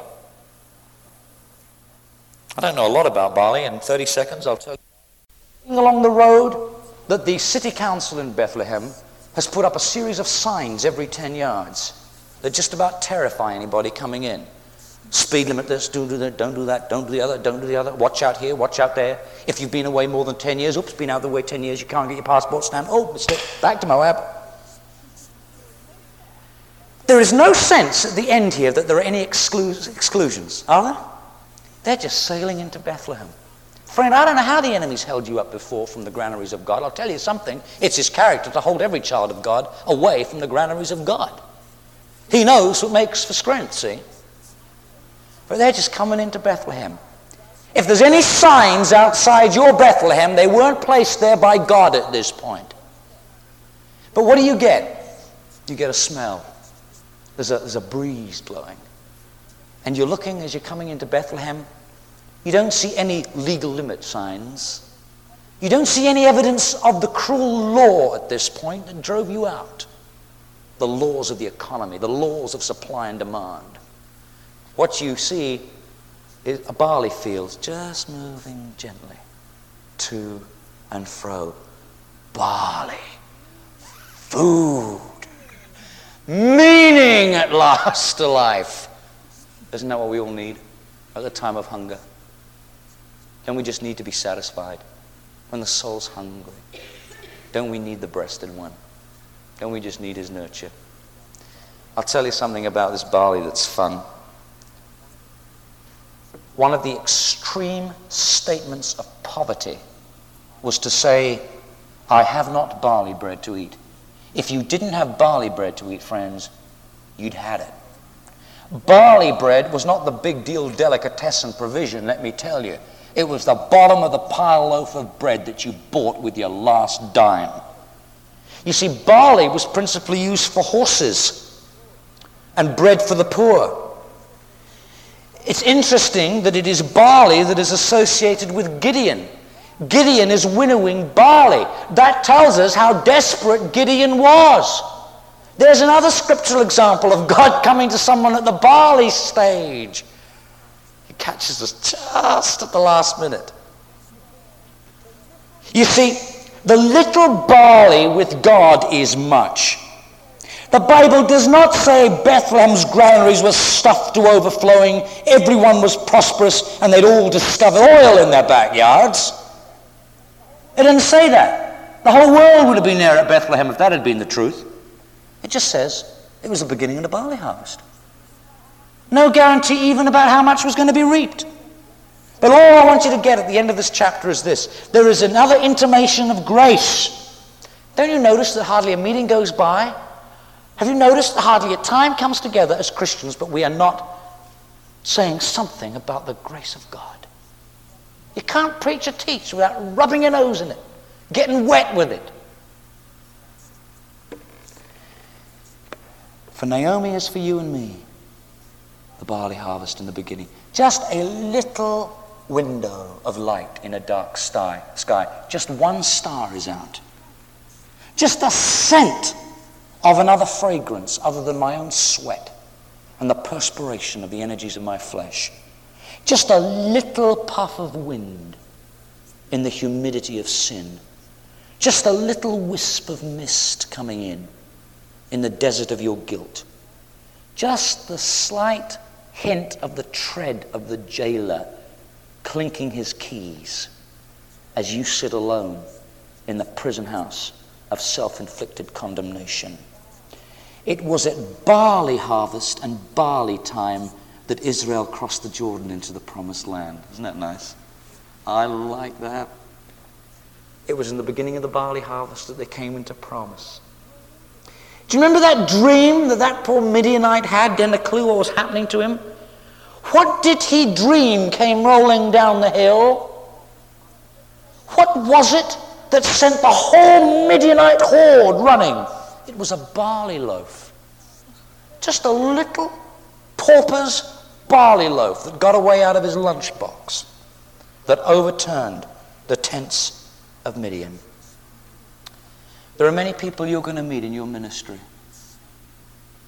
I don't know a lot about barley. In thirty seconds, I'll tell you. Along the road, that the city council in Bethlehem has put up a series of signs every ten yards that just about terrify anybody coming in. Speed limit this, don't do that, don't do that, don't do the other, don't do the other, watch out here, watch out there. If you've been away more than ten years, oops, been out of the way ten years, you can't get your passport stamped. Oh, mistake, back to Moab. There is no sense at the end here that there are any exclu- exclusions, are there? They're just sailing into Bethlehem. Friend, I don't know how the enemy's held you up before from the granaries of God. I'll tell you something. It's his character to hold every child of God away from the granaries of God. He knows what makes for strength, see? But they're just coming into Bethlehem. If there's any signs outside your Bethlehem, they weren't placed there by God at this point. But what do you get? You get a smell. There's a, there's a breeze blowing. And you're looking as you're coming into Bethlehem. You don't see any legal limit signs. You don't see any evidence of the cruel law at this point that drove you out. The laws of the economy, the laws of supply and demand. What you see is a barley field just moving gently to and fro. Barley. Food. Meaning at last to life. Isn't that what we all need at the time of hunger? Don't we just need to be satisfied when the soul's hungry? Don't we need the breasted one? Don't we just need his nurture? I'll tell you something about this barley that's fun. One of the extreme statements of poverty was to say, I have not barley bread to eat. If you didn't have barley bread to eat, friends, you'd had it. Barley bread was not the big deal delicatessen provision, let me tell you. It was the bottom of the pile loaf of bread that you bought with your last dime. You see, barley was principally used for horses and bread for the poor. It's interesting that it is barley that is associated with Gideon. Gideon is winnowing barley. That tells us how desperate Gideon was. There's another scriptural example of God coming to someone at the barley stage. He catches us just at the last minute. You see, the little barley with God is much. The Bible does not say Bethlehem's granaries were stuffed to overflowing, everyone was prosperous, and they'd all discovered oil in their backyards. It didn't say that. The whole world would have been there at Bethlehem if that had been the truth. It just says it was the beginning of the barley harvest. No guarantee even about how much was going to be reaped. But all I want you to get at the end of this chapter is this. There is another intimation of grace. Don't you notice that hardly a meeting goes by? Have you noticed that hardly a time comes together as Christians, but we are not saying something about the grace of God? You can't preach or teach without rubbing your nose in it, getting wet with it. For Naomi is for you and me, the barley harvest in the beginning. Just a little window of light in a dark sky. sky. Just one star is out. Just a scent of another fragrance other than my own sweat and the perspiration of the energies of my flesh. Just a little puff of wind in the humidity of sin. Just a little wisp of mist coming in in the desert of your guilt. Just the slight hint of the tread of the jailer clinking his keys as you sit alone in the prison house of self-inflicted condemnation. It was at barley harvest and barley time that Israel crossed the Jordan into the promised land. Isn't that nice? I like that. It was in the beginning of the barley harvest that they came into promise. Do you remember that dream that that poor Midianite had? Didn't have a clue what was happening to him? What did he dream came rolling down the hill? What was it that sent the whole Midianite horde running? It was a barley loaf. Just a little pauper's barley loaf that got away out of his lunchbox, that overturned the tents of Midian. There are many people you're going to meet in your ministry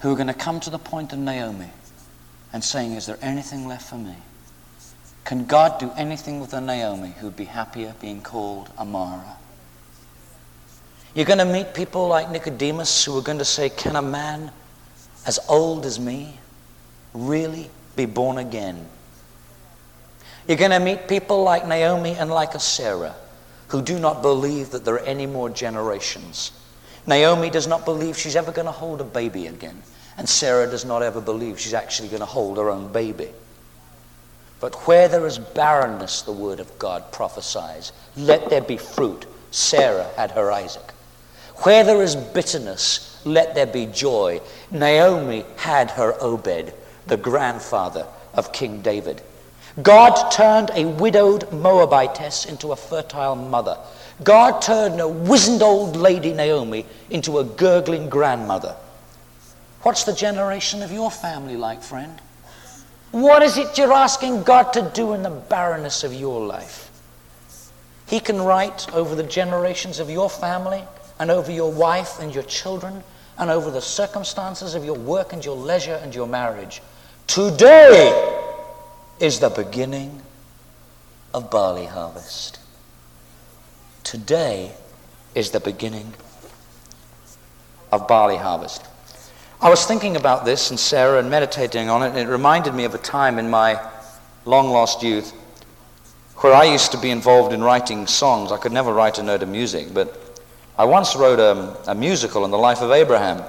who are going to come to the point of Naomi and saying, is there anything left for me? Can God do anything with a Naomi who'd be happier being called a Mara? You're going to meet people like Nicodemus who are going to say, can a man as old as me really be born again? You're going to meet people like Naomi and like a Sarah who do not believe that there are any more generations. Naomi does not believe she's ever going to hold a baby again. And Sarah does not ever believe she's actually going to hold her own baby. But where there is barrenness, the word of God prophesies, let there be fruit. Sarah had her Isaac. Where there is bitterness, let there be joy. Naomi had her Obed, the grandfather of King David. God turned a widowed Moabitess into a fertile mother. God turned a wizened old lady Naomi into a gurgling grandmother. What's the generation of your family like, friend? What is it you're asking God to do in the barrenness of your life? He can write over the generations of your family and over your wife and your children and over the circumstances of your work and your leisure and your marriage. Today is the beginning of barley harvest. Today is the beginning of barley harvest. I was thinking about this and Sarah and meditating on it, and it reminded me of a time in my long-lost youth where I used to be involved in writing songs. I could never write a note of music, but I once wrote a, a musical on the life of Abraham,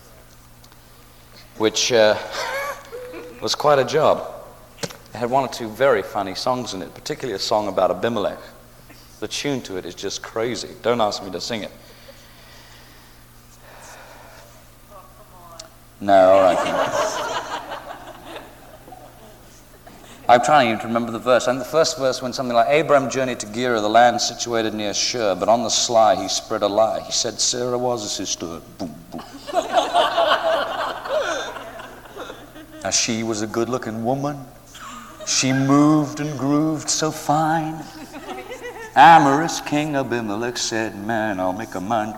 which uh, was quite a job. It had one or two very funny songs in it, particularly a song about Abimelech. The tune to it is just crazy. Don't ask me to sing it. No, all right. I'm trying even to remember the verse. And the first verse went something like, Abram journeyed to Gerar, the land situated near Shur, but on the sly he spread a lie. He said Sarah was his sister. Boom, boom. Now she was a good-looking woman. She moved and grooved so fine. Amorous King Abimelech said, man, I'll make a man.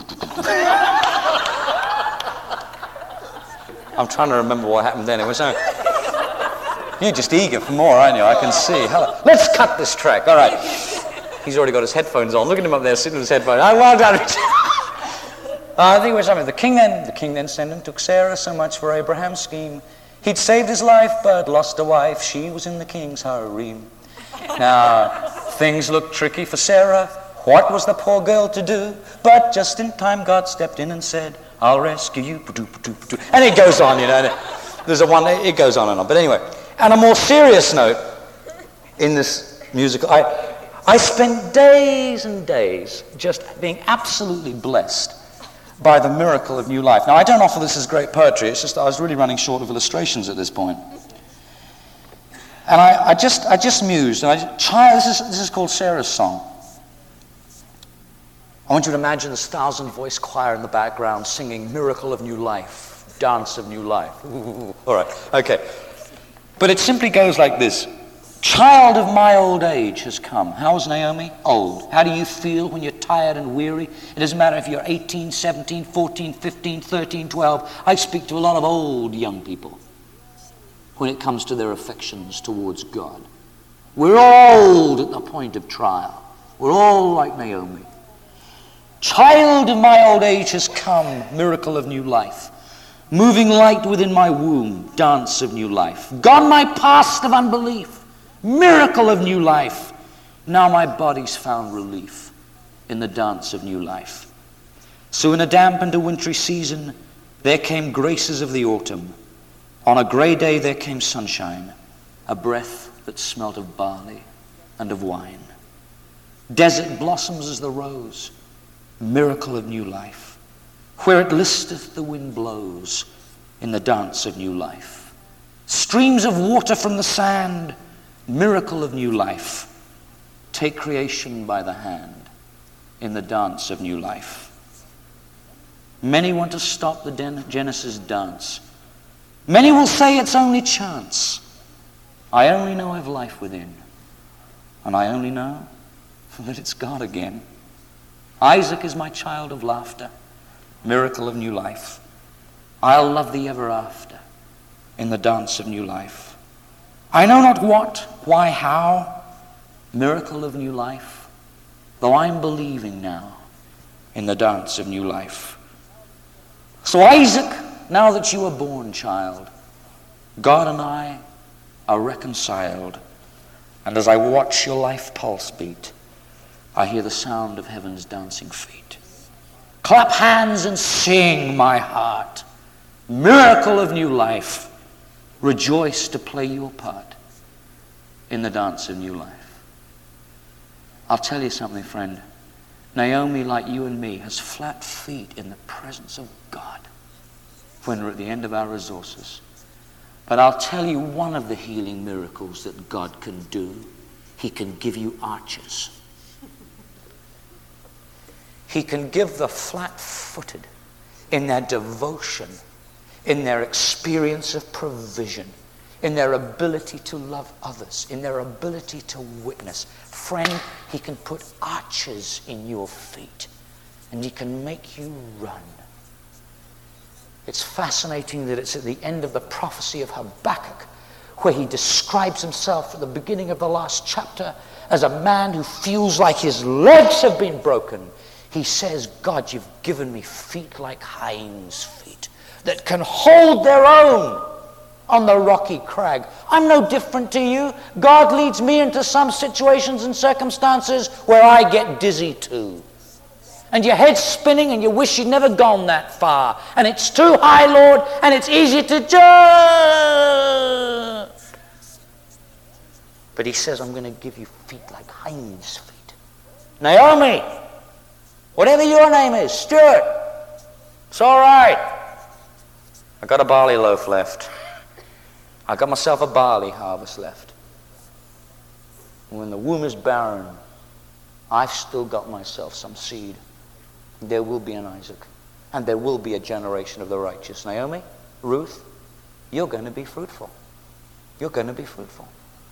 I'm trying to remember what happened then. It was, uh, you're just eager for more, aren't you? I can see. Hello. Let's cut this track. All right. He's already got his headphones on. Look at him up there sitting with his headphones. Oh, well done. uh, I think it was something. The king then, the king then sent and took Sarah. So much for Abraham's scheme. He'd saved his life, but lost a wife. She was in the king's harem. Now, things looked tricky for Sarah. What was the poor girl to do? But just in time, God stepped in and said, I'll rescue you. And it goes on, you know. There's a one, it goes on and on. But anyway, on a more serious note, in this musical, I, I spent days and days just being absolutely blessed by the miracle of new life. Now, I don't offer this as great poetry. It's just I was really running short of illustrations at this point. And I, I just, I just mused. And I, child, this is this is called Sarah's Song. I want you to imagine this thousand-voice choir in the background singing Miracle of New Life, Dance of New Life. Ooh, all right, okay. But it simply goes like this. Child of my old age has come. How's Naomi? Old. How do you feel when you're tired and weary? It doesn't matter if you're eighteen, seventeen, fourteen, fifteen, thirteen, twelve. I speak to a lot of old young people when it comes to their affections towards God. We're old at the point of trial. We're all like Naomi. Child of my old age has come, miracle of new life. Moving light within my womb, dance of new life. Gone my past of unbelief, miracle of new life. Now my body's found relief in the dance of new life. So in a damp and a wintry season, there came graces of the autumn. On a grey day there came sunshine, a breath that smelt of barley and of wine. Desert blossoms as the rose, miracle of new life. Where it listeth the wind blows in the dance of new life. Streams of water from the sand, miracle of new life. Take creation by the hand in the dance of new life. Many want to stop the Genesis dance. Many will say it's only chance. I only know I've life within, and I only know that it's God again. Isaac is my child of laughter, miracle of new life. I'll love thee ever after in the dance of new life. I know not what, why, how, miracle of new life, though I'm believing now in the dance of new life. So Isaac, now that you are born, child, God and I are reconciled. And as I watch your life pulse beat, I hear the sound of heaven's dancing feet. Clap hands and sing, my heart. Miracle of new life. Rejoice to play your part in the dance of new life. I'll tell you something, friend. Naomi, like you and me, has flat feet in the presence of God when we're at the end of our resources. But I'll tell you one of the healing miracles that God can do. He can give you arches. He can give the flat-footed in their devotion, in their experience of provision, in their ability to love others, in their ability to witness. Friend, he can put arches in your feet, and he can make you run. It's fascinating that it's at the end of the prophecy of Habakkuk, where he describes himself at the beginning of the last chapter as a man who feels like his legs have been broken. He says, God, you've given me feet like hinds' feet that can hold their own on the rocky crag. I'm no different to you. God leads me into some situations and circumstances where I get dizzy too. And your head's spinning and you wish you'd never gone that far. And it's too high, Lord, and it's easy to jump. But he says, I'm going to give you feet like hinds' feet. Naomi, whatever your name is, Stuart, it's all right. I got a barley loaf left. I got myself a barley harvest left. When the womb is barren, I've still got myself some seed. There will be an Isaac, and there will be a generation of the righteous. Naomi, Ruth, you're going to be fruitful. You're going to be fruitful.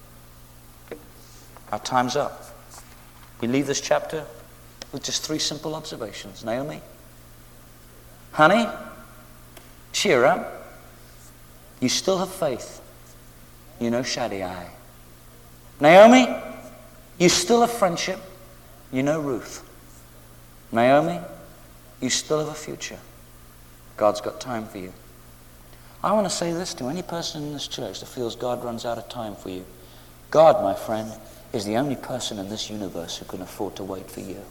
Our time's up. We leave this chapter with just three simple observations. Naomi, honey, cheer up. You still have faith. You know Shaddai. Naomi, you still have friendship. You know Ruth. Naomi, you still have a future. God's got time for you. I want to say this to any person in this church that feels God runs out of time for you. God, my friend, is the only person in this universe who can afford to wait for you.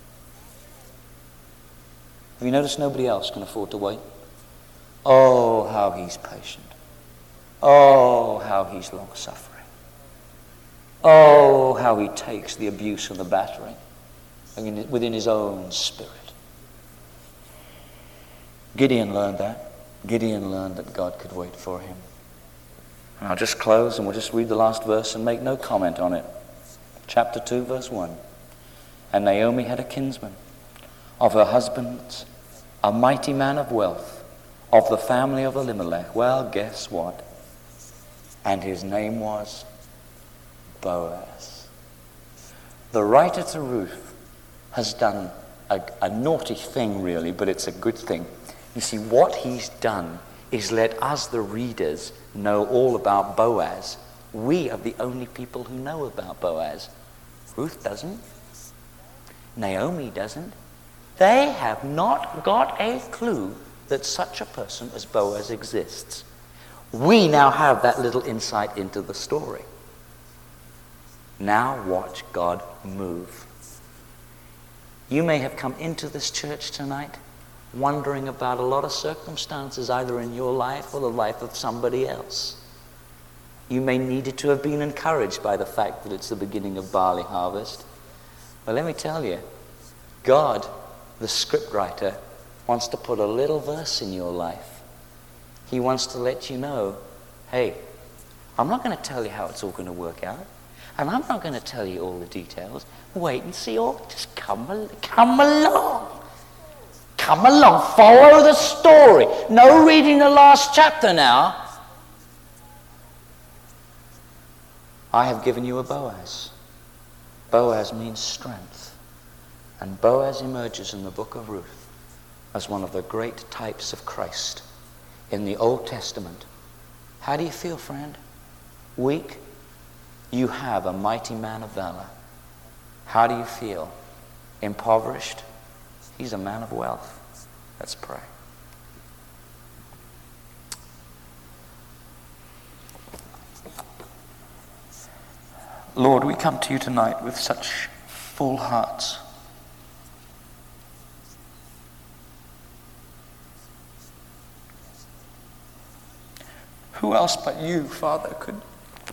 Have you noticed nobody else can afford to wait? Oh, how he's patient. Oh, how he's long-suffering. Oh, how he takes the abuse and the battering within his own spirit. Gideon learned that. Gideon learned that God could wait for him. And I'll just close and we'll just read the last verse and make no comment on it. Chapter two, verse one. And Naomi had a kinsman of her husband's, a mighty man of wealth, of the family of Elimelech. Well, guess what? And his name was Boaz. The writer to Ruth has done a, a naughty thing, really, but it's a good thing. You see, what he's done is let us, the readers, know all about Boaz. We are the only people who know about Boaz. Ruth doesn't. Naomi doesn't. They have not got a clue that such a person as Boaz exists. We now have that little insight into the story. Now watch God move. You may have come into this church tonight wondering about a lot of circumstances either in your life or the life of somebody else. You may need to have been encouraged by the fact that it's the beginning of barley harvest. Well, let me tell you, God, the scriptwriter, wants to put a little verse in your life. He wants to let you know, hey, I'm not going to tell you how it's all going to work out, and I'm not going to tell you all the details. Wait and see, or just come, al- come along. Come along, follow the story. No reading the last chapter now. I have given you a Boaz. Boaz means strength. And Boaz emerges in the book of Ruth as one of the great types of Christ in the Old Testament. How do you feel, friend? Weak? You have a mighty man of valor. How do you feel? Impoverished? He's a man of wealth. Let's pray. Lord, we come to you tonight with such full hearts. Who else but you, Father, could,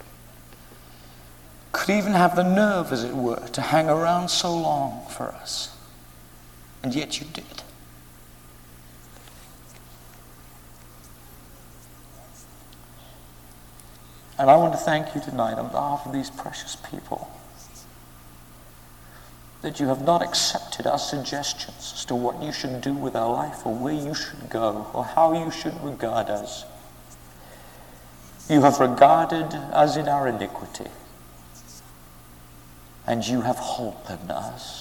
could even have the nerve, as it were, to hang around so long for us? And yet you did. And I want to thank you tonight on behalf of these precious people that you have not accepted our suggestions as to what you should do with our life or where you should go or how you should regard us. You have regarded us in our iniquity, and you have holpen us.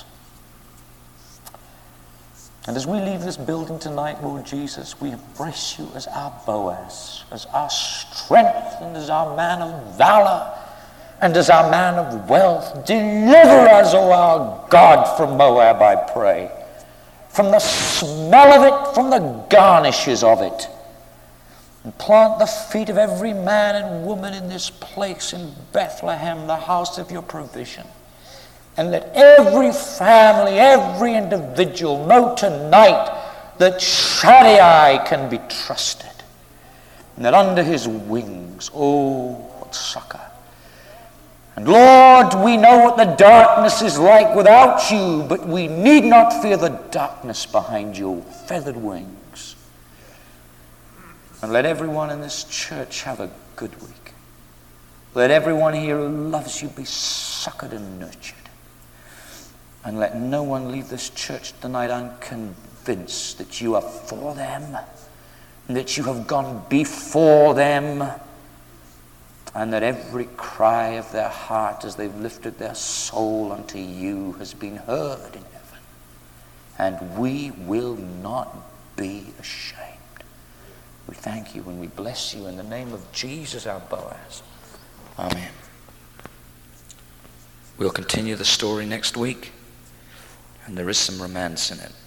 And as we leave this building tonight, Lord Jesus, we embrace you as our Boaz, as our strength, and as our man of valor, and as our man of wealth. Deliver us, O our God, from Moab, I pray, from the smell of it, from the garnishes of it. And plant the feet of every man and woman in this place in Bethlehem, the house of your provision. And let every family, every individual know tonight that Shaddai can be trusted. And that under his wings, oh, what succor. And Lord, we know what the darkness is like without you, but we need not fear the darkness behind your feathered wings. And let everyone in this church have a good week. Let everyone here who loves you be succored and nurtured. And let no one leave this church tonight unconvinced that you are for them, and that you have gone before them, and that every cry of their heart as they've lifted their soul unto you has been heard in heaven. And we will not be ashamed. We thank you and we bless you in the name of Jesus our Boaz. Amen. We'll continue the story next week. And there is some romance in it.